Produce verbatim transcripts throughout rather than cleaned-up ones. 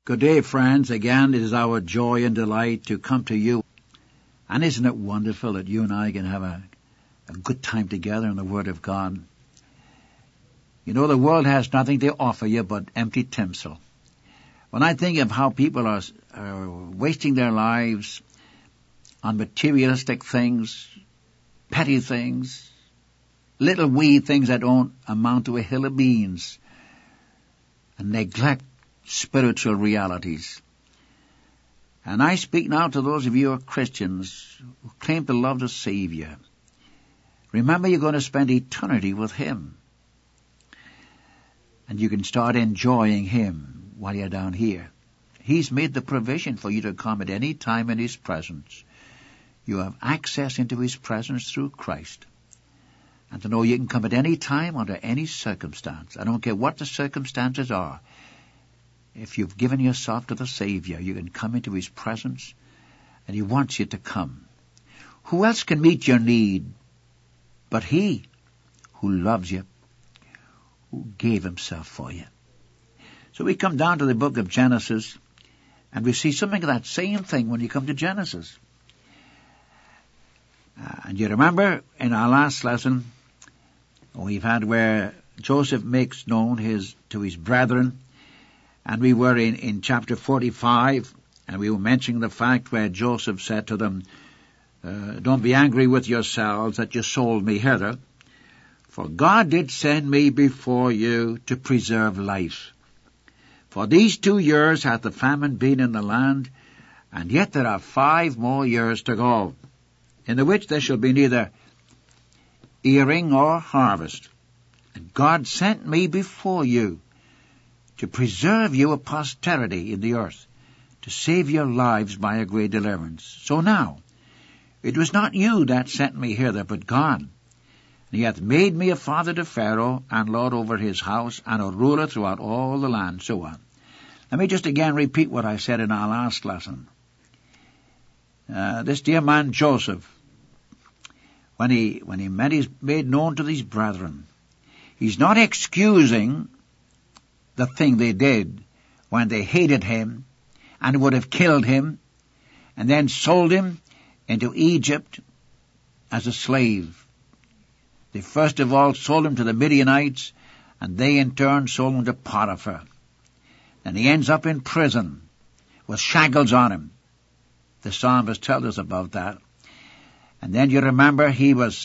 Good day, friends. Again, it is our joy and delight to come to you. And isn't it wonderful that you and I can have a, a good time together in the Word of God? You know, the world has nothing to offer you but empty tinsel. When I think of how people are, are wasting their lives on materialistic things, petty things, little wee things that don't amount to a hill of beans, and neglect spiritual realities. And I speak now to those of you who are Christians who claim to love the Savior. Remember, you're going to spend eternity with Him. And you can start enjoying Him while you're down here. He's made the provision for you to come at any time in His presence. You have access into His presence through Christ. And to know you can come at any time under any circumstance. I don't care what the circumstances are. If you've given yourself to the Savior, you can come into His presence, and He wants you to come. Who else can meet your need but He who loves you, who gave Himself for you? So we come down to the book of Genesis, and we see something of that same thing when you come to Genesis. Uh, and you remember in our last lesson, we've had where Joseph makes known his to his brethren. And we were in, in chapter forty-five, and we were mentioning the fact where Joseph said to them, uh, don't be angry with yourselves that you sold me hither, for God did send me before you to preserve life. For these two years hath the famine been in the land, and yet there are five more years to go, in the which there shall be neither earing or harvest. And God sent me before you, to preserve you a posterity in the earth, to save your lives by a great deliverance. So now, it was not you that sent me hither, but God. And He hath made me a father to Pharaoh, and lord over his house, and a ruler throughout all the land, so on. Let me just again repeat what I said in our last lesson. Uh, this dear man Joseph, when he when he made, his, made known to these brethren, he's not excusing the thing they did when they hated him and would have killed him and then sold him into Egypt as a slave. They first of all sold him to the Midianites, and they in turn sold him to Potiphar. And he ends up in prison with shackles on him. The psalmist tells us about that. And then you remember he was,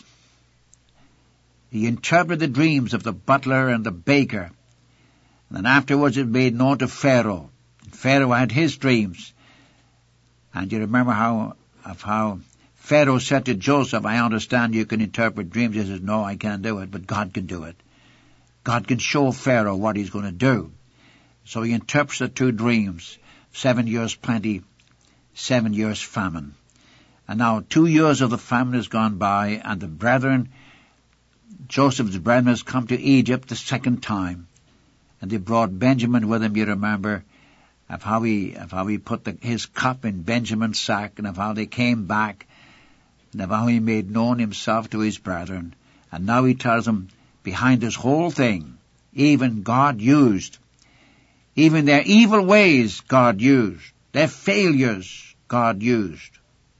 he interpreted the dreams of the butler and the baker. And then afterwards it made known to Pharaoh. Pharaoh had his dreams. And you remember how, of how Pharaoh said to Joseph, I understand you can interpret dreams. He says, no, I can't do it, but God can do it. God can show Pharaoh what he's going to do. So he interprets the two dreams. Seven years plenty, seven years famine. And now two years of the famine has gone by, and the brethren, Joseph's brethren, has come to Egypt the second time. And they brought Benjamin with him, you remember, of how he, of how he put the, his cup in Benjamin's sack, and of how they came back, and of how he made known himself to his brethren. And now he tells them, behind this whole thing, even God used, even their evil ways God used, their failures God used,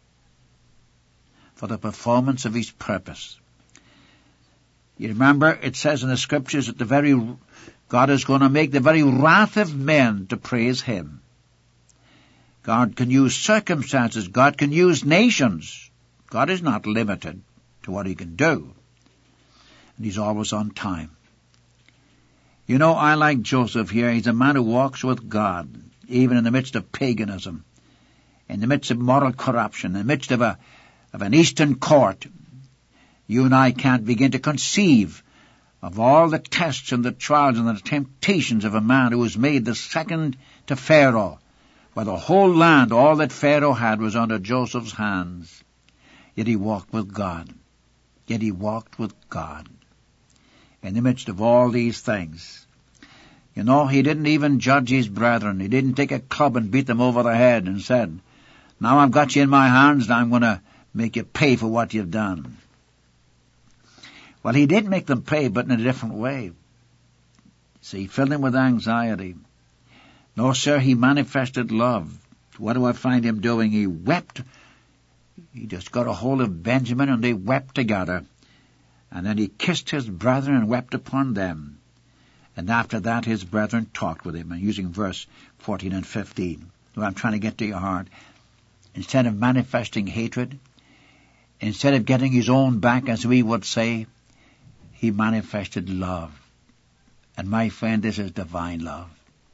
for the performance of His purpose. You remember, it says in the Scriptures that the very God is going to make the very wrath of men to praise Him. God can use circumstances. God can use nations. God is not limited to what He can do. And He's always on time. You know, I like Joseph here. He's a man who walks with God, even in the midst of paganism, in the midst of moral corruption, in the midst of a of an Eastern court. You and I can't begin to conceive of all the tests and the trials and the temptations of a man who was made the second to Pharaoh, where the whole land, all that Pharaoh had, was under Joseph's hands. Yet he walked with God. Yet he walked with God in the midst of all these things. You know, he didn't even judge his brethren. He didn't take a club and beat them over the head and said, now I've got you in my hands, and I'm going to make you pay for what you've done. Well, he did make them pay, but in a different way. See, he filled them with anxiety. No, sir, he manifested love. What do I find him doing? He wept. He just got a hold of Benjamin and they wept together. And then he kissed his brethren and wept upon them. And after that his brethren talked with him. And using verse fourteen and fifteen. What I'm trying to get to your heart. Instead of manifesting hatred, instead of getting his own back, as we would say, he manifested love. And my friend, this is divine love.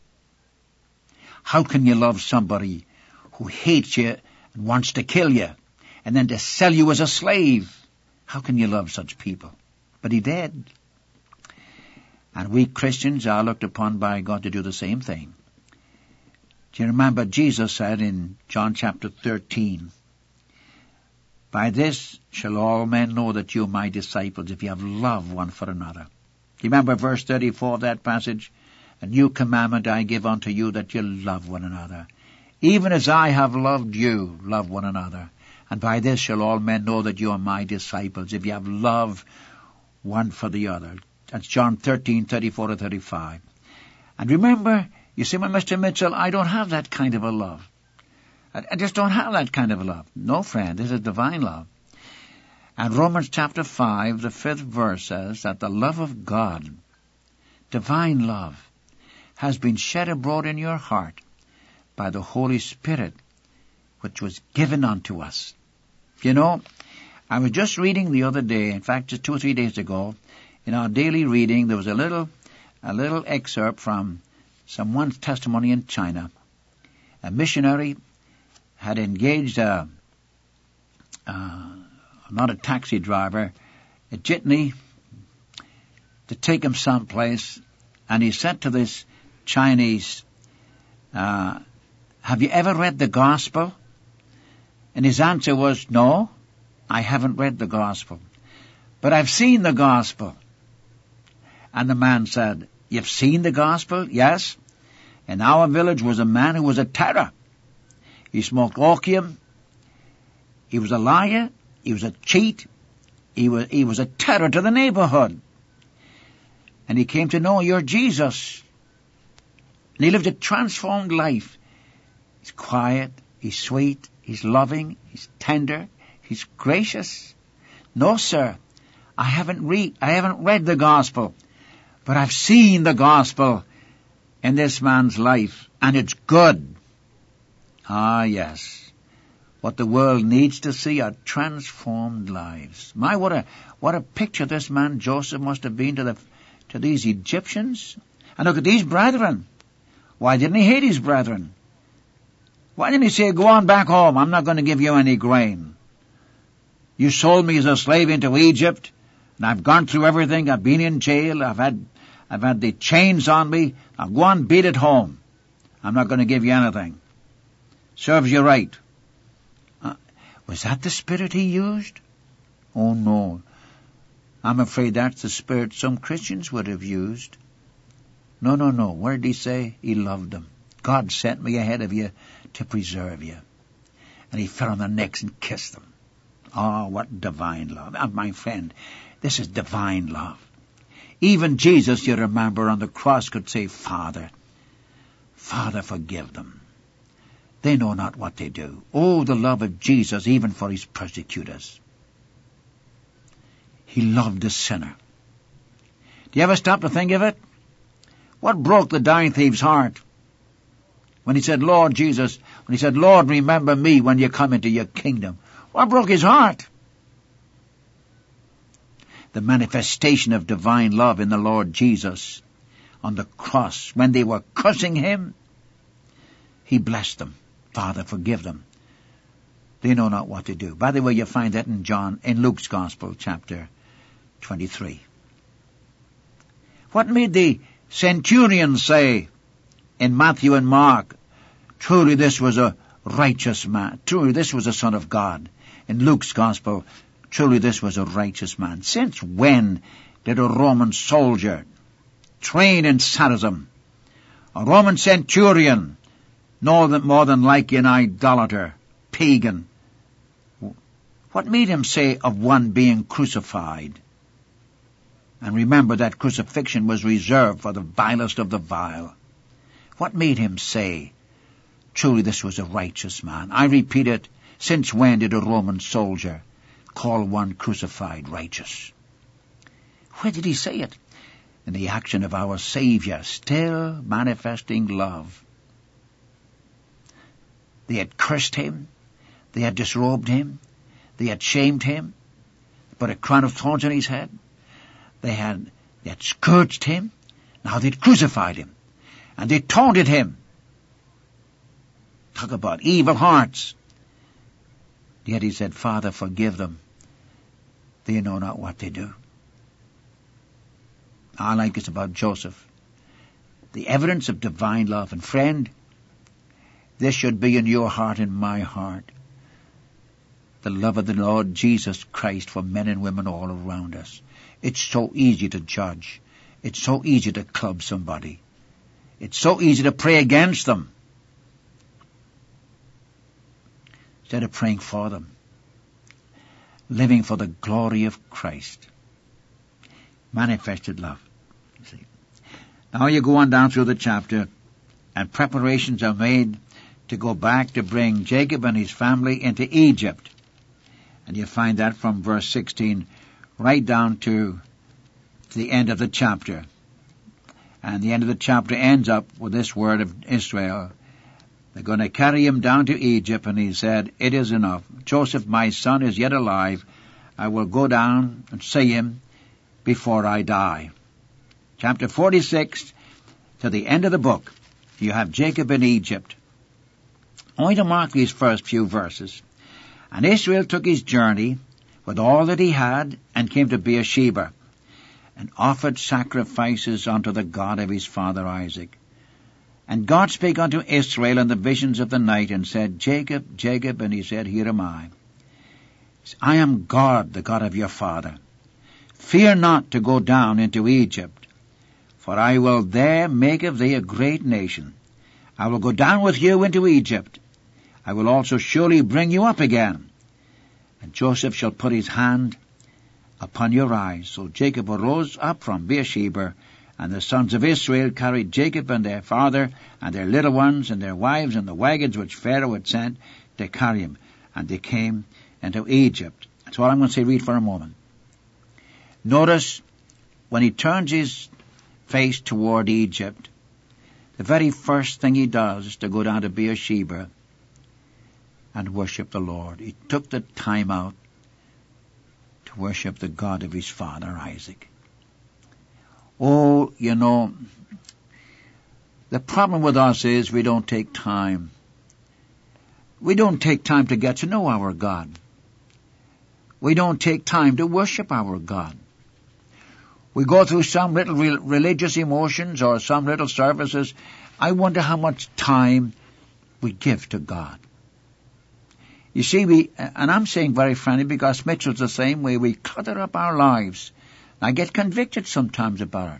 How can you love somebody who hates you and wants to kill you and then to sell you as a slave? How can you love such people? But he did. And we Christians are looked upon by God to do the same thing. Do you remember Jesus said in John chapter thirteen, by this shall all men know that you are my disciples, if you have love one for another. Do you remember verse thirty-four of that passage? A new commandment I give unto you, that you love one another. Even as I have loved you, love one another. And by this shall all men know that you are my disciples, if you have love one for the other. That's John thirteen, thirty-four to thirty-five. And remember, you see, well, Mister Mitchell, I don't have that kind of a love. I, I just don't have that kind of a love. No, friend, this is divine love. And Romans chapter five, the fifth verse says that the love of God, divine love, has been shed abroad in your heart by the Holy Spirit, which was given unto us. You know, I was just reading the other day, in fact, just two or three days ago, in our daily reading, there was a little, a little excerpt from someone's testimony in China. A missionary had engaged a, uh, not a taxi driver, a jitney, to take him someplace, and he said to this Chinese, uh, have you ever read the gospel? And his answer was, no, I haven't read the gospel, but I've seen the gospel. And the man said, you've seen the gospel? Yes. In our village was a man who was a terror. He smoked opium. He was a liar. He was a cheat. He was, he was a terror to the neighborhood. And he came to know your Jesus. And he lived a transformed life. He's quiet. He's sweet. He's loving. He's tender. He's gracious. No, sir, I haven't read, I haven't read the gospel, but I've seen the gospel in this man's life, and it's good. Ah, yes. What the world needs to see are transformed lives. My, what a, what a picture this man Joseph must have been to the, to these Egyptians. And look at these brethren. Why didn't he hate his brethren? Why didn't he say, go on back home, I'm not going to give you any grain. You sold me as a slave into Egypt, and I've gone through everything, I've been in jail, I've had, I've had the chains on me, now go on, beat it home. I'm not going to give you anything. Serves you right. Uh, was that the spirit he used? Oh no. I'm afraid that's the spirit some Christians would have used. No, no, no. Where did he say? He loved them. God sent me ahead of you to preserve you. And he fell on their necks and kissed them. Oh, what divine love. And my friend, this is divine love. Even Jesus, you remember, on the cross could say, Father, Father, forgive them. They know not what they do. Oh, the love of Jesus, even for his persecutors. He loved the sinner. Do you ever stop to think of it? What broke the dying thief's heart? When he said, Lord Jesus, when he said, Lord, remember me when you come into your kingdom. What broke his heart? The manifestation of divine love in the Lord Jesus on the cross. When they were cursing him, he blessed them. Father, forgive them. They know not what to do. By the way, you find that in John, in Luke's Gospel, chapter twenty-three. What made the centurion say in Matthew and Mark, truly this was a righteous man. Truly this was a son of God. In Luke's Gospel, truly this was a righteous man. Since when did a Roman soldier, trained in sadism, a Roman centurion, know that more than like an idolater, pagan? What made him say of one being crucified? And remember that crucifixion was reserved for the vilest of the vile. What made him say, truly this was a righteous man? I repeat it, since when did a Roman soldier call one crucified righteous? Where did he say it? In the action of our Savior, still manifesting love. They had cursed him. They had disrobed him. They had shamed him. Put a crown of thorns on his head. They had, they had scourged him. Now they'd crucified him. And they taunted him. Talk about evil hearts. Yet he said, Father, forgive them. They know not what they do. I like this about Joseph. The evidence of divine love. And friend, this should be in your heart and my heart. The love of the Lord Jesus Christ for men and women all around us. It's so easy to judge. It's so easy to club somebody. It's so easy to pray against them, instead of praying for them. Living for the glory of Christ. Manifested love. You see. Now you go on down through the chapter, and preparations are made to go back to bring Jacob and his family into Egypt. And you find that from verse sixteen right down to the end of the chapter. And the end of the chapter ends up with this word of Israel. They're going to carry him down to Egypt, and he said, it is enough. Joseph, my son, is yet alive. I will go down and see him before I die. Chapter forty-six, to the end of the book, you have Jacob in Egypt. Only to mark these first few verses. And Israel took his journey with all that he had, and came to Beersheba, and offered sacrifices unto the God of his father Isaac. And God spake unto Israel in the visions of the night, and said, Jacob, Jacob, and he said, Here am I. I am God, the God of your father. Fear not to go down into Egypt, for I will there make of thee a great nation. I will go down with you into Egypt. I will also surely bring you up again. And Joseph shall put his hand upon your eyes. So Jacob arose up from Beersheba, and the sons of Israel carried Jacob and their father, and their little ones, and their wives, and the wagons which Pharaoh had sent to carry him. And they came into Egypt. That's all I'm going to say, read for a moment. Notice, when he turns his face toward Egypt, the very first thing he does is to go down to Beersheba and worship the Lord. He took the time out to worship the God of his father Isaac. Oh, you know, the problem with us is we don't take time. We don't take time to get to know our God. We don't take time to worship our God. We go through some little re- religious emotions or some little services. I wonder how much time we give to God. You see, we, and I'm saying very frankly because Mitchell's the same way, we clutter up our lives. I get convicted sometimes about it.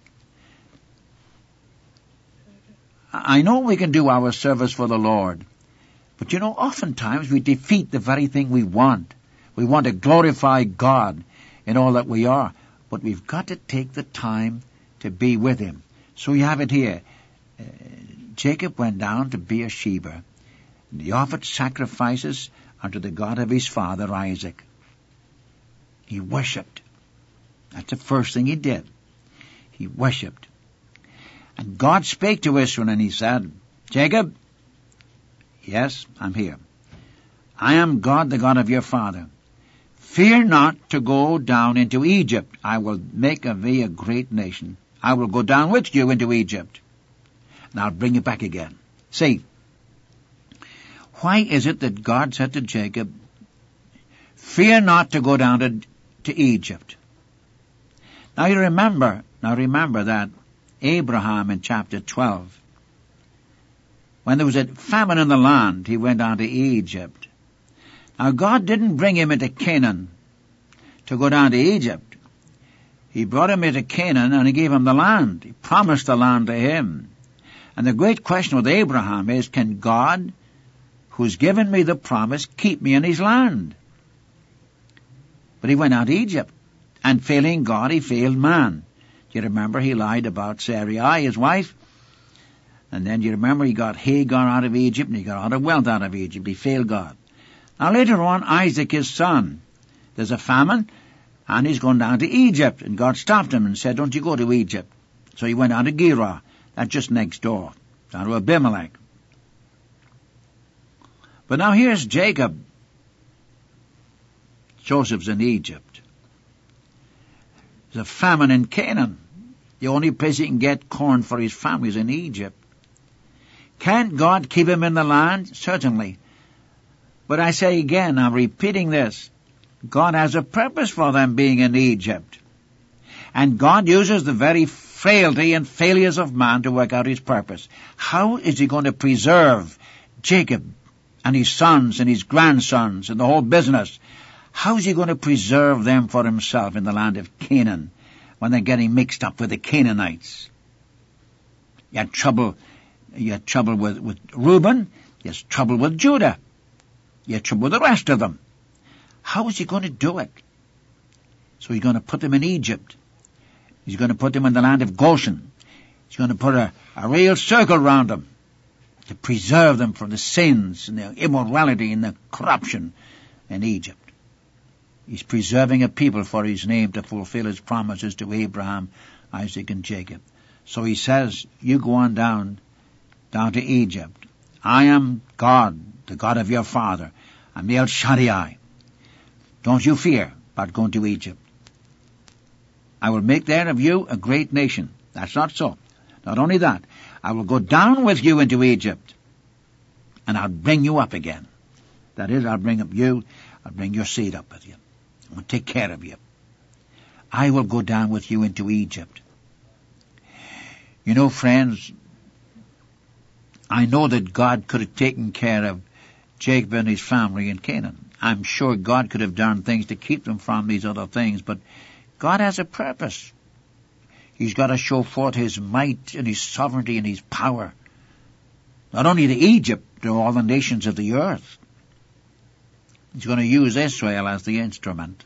I know we can do our service for the Lord, but you know, oftentimes we defeat the very thing we want. We want to glorify God in all that we are, but we've got to take the time to be with Him. So you have it here. Uh, Jacob went down to Beersheba, and he offered sacrifices unto the God of his father Isaac. He worshipped. That's the first thing he did. He worshipped. And God spake to Israel, and he said, Jacob, yes, I'm here. I am God, the God of your father. Fear not to go down into Egypt. I will make of thee a great nation. I will go down with you into Egypt, and I'll bring you back again. See, why is it that God said to Jacob, fear not to go down to, to Egypt? Now you remember, now remember that Abraham in chapter twelve, when there was a famine in the land, he went down to Egypt. Now God didn't bring him into Canaan to go down to Egypt. He brought him into Canaan and he gave him the land. He promised the land to him. And the great question with Abraham is, can God, who's given me the promise, keep me in his land? But he went out to Egypt, and failing God, he failed man. Do you remember he lied about Sarai, his wife? And then you remember he got Hagar out of Egypt, and he got all the wealth out of Egypt. He failed God. Now later on, Isaac, his son, there's a famine, and he's going down to Egypt. And God stopped him and said, don't you go to Egypt. So he went down to Gerar. That's just next door, down to Abimelech. But now here's Jacob. Joseph's in Egypt. There's a famine in Canaan. The only place he can get corn for his family is in Egypt. Can't God keep him in the land? Certainly. But I say again, I'm repeating this, God has a purpose for them being in Egypt. And God uses the very frailty and failures of man to work out his purpose. How is he going to preserve Jacob and his sons and his grandsons and the whole business? How is he going to preserve them for himself in the land of Canaan when they're getting mixed up with the Canaanites? You had trouble, you had trouble with, with Reuben, you had trouble with Judah, you had trouble with the rest of them. How is he going to do it? So he's going to put them in Egypt. He's going to put them in the land of Goshen. He's going to put a, a real circle around them to preserve them from the sins and the immorality and the corruption in Egypt. He's preserving a people for his name to fulfill his promises to Abraham, Isaac, and Jacob. So he says, you go on down, down to Egypt. I am God, the God of your father. I'm El Shaddai. Don't you fear about going to Egypt. I will make there of you a great nation. That's not so. Not only that, I will go down with you into Egypt, and I'll bring you up again. That is, I'll bring up you, I'll bring your seed up with you. I will take care of you. I will go down with you into Egypt. You know, friends, I know that God could have taken care of Jacob and his family in Canaan. I'm sure God could have done things to keep them from these other things, but God has a purpose. He's got to show forth his might and his sovereignty and his power. Not only to Egypt, to all the nations of the earth. He's going to use Israel as the instrument.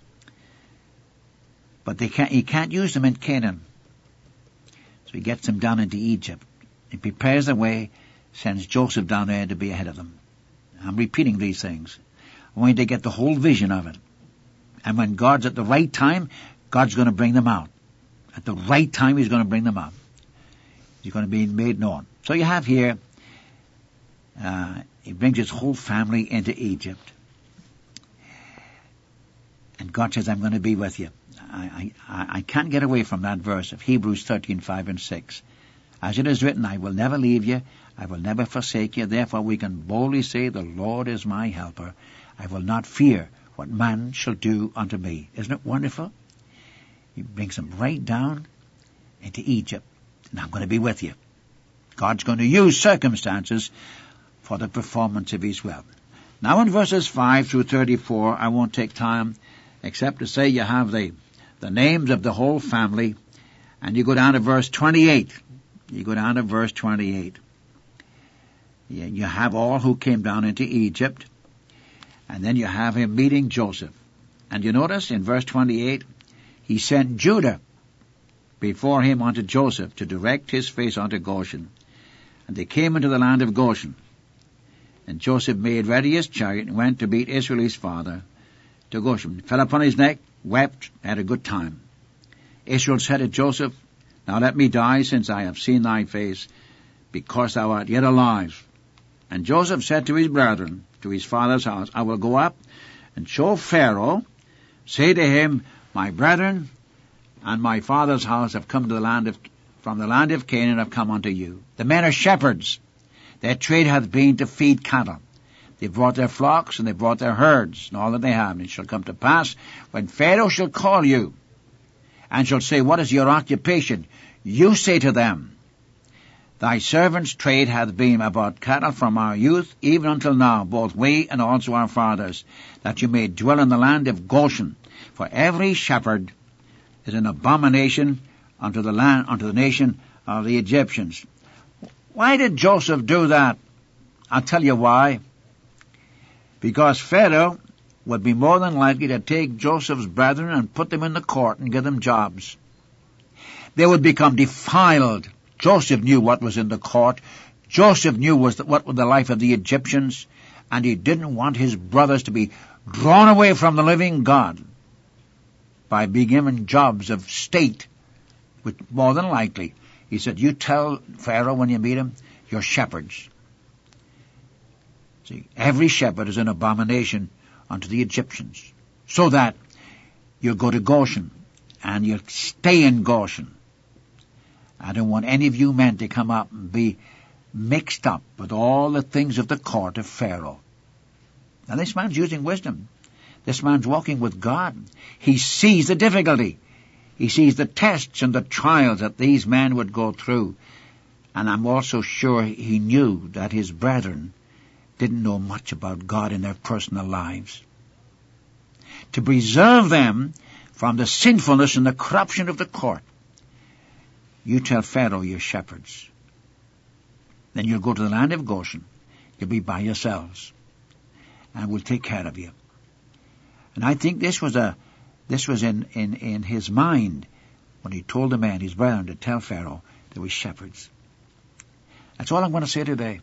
But they can't, he can't use them in Canaan. So he gets them down into Egypt. He prepares the way, sends Joseph down there to be ahead of them. I'm repeating these things. I want you to get the whole vision of it. And when God's at the right time, God's going to bring them out. At the right time, he's going to bring them out. He's going to be made known. So you have here, uh, he brings his whole family into Egypt. And God says, I'm going to be with you. I, I, I can't get away from that verse of Hebrews thirteen, five and six. As it is written, I will never leave you. I will never forsake you. Therefore we can boldly say, the Lord is my helper. I will not fear what man shall do unto me. Isn't it wonderful? He brings them right down into Egypt. And I'm going to be with you. God's going to use circumstances for the performance of his will. Now in verses five through thirty-four, I won't take time except to say you have the, the names of the whole family. And you go down to verse twenty-eight. You go down to verse twenty-eight. You have all who came down into Egypt. And then you have him meeting Joseph. And you notice in verse twenty-eight, he sent Judah before him unto Joseph to direct his face unto Goshen. And they came into the land of Goshen. And Joseph made ready his chariot and went to meet Israel his father to Goshen. Fell upon his neck, wept, had a good time. Israel said to Joseph, now let me die, since I have seen thy face, because thou art yet alive. And Joseph said to his brethren, to his father's house, I will go up and show Pharaoh, say to him, my brethren and my father's house have come to the land of, from the land of Canaan have come unto you. The men are shepherds. Their trade hath been to feed cattle. They brought their flocks and they brought their herds and all that they have. And it shall come to pass, when Pharaoh shall call you and shall say, what is your occupation? You say to them, thy servant's trade hath been about cattle from our youth, even until now, both we and also our fathers, that you may dwell in the land of Goshen. For every shepherd is an abomination unto the land, unto the nation of the Egyptians. Why did Joseph do that? I'll tell you why. Because Pharaoh would be more than likely to take Joseph's brethren and put them in the court and give them jobs. They would become defiled Joseph knew what was in the court. Joseph knew was that what was the life of the Egyptians, and he didn't want his brothers to be drawn away from the living God by being given jobs of state, which more than likely, he said, you tell Pharaoh when you meet him, you're shepherds. See, every shepherd is an abomination unto the Egyptians, so that you'll go to Goshen, and you'll stay in Goshen. I don't want any of you men to come up and be mixed up with all the things of the court of Pharaoh. Now this man's using wisdom. This man's walking with God. He sees the difficulty. He sees the tests and the trials that these men would go through. And I'm also sure he knew that his brethren didn't know much about God in their personal lives. To preserve them from the sinfulness and the corruption of the court, you tell Pharaoh you're shepherds. Then you'll go to the land of Goshen. You'll be by yourselves. And we'll take care of you. And I think this was a, this was in, in, in his mind when he told the man, his brethren, to tell Pharaoh they were shepherds. That's all I'm going to say today.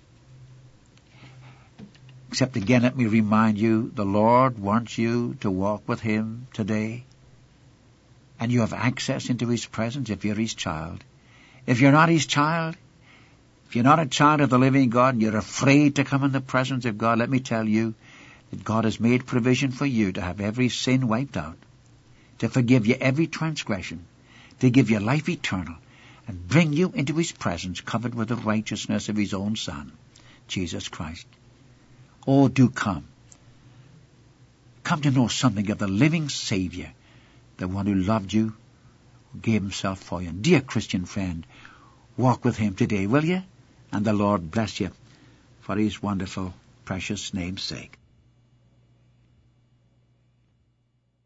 Except again, let me remind you, the Lord wants you to walk with him today. And you have access into his presence if you're his child. If you're not his child, if you're not a child of the living God and you're afraid to come in the presence of God, let me tell you that God has made provision for you to have every sin wiped out, to forgive you every transgression, to give you life eternal, and bring you into his presence covered with the righteousness of his own Son, Jesus Christ. Oh, do come. Come to know something of the living Savior, the one who loved you, who gave himself for you. Dear Christian friend, walk with him today, will you? And the Lord bless you for his wonderful, precious name's sake.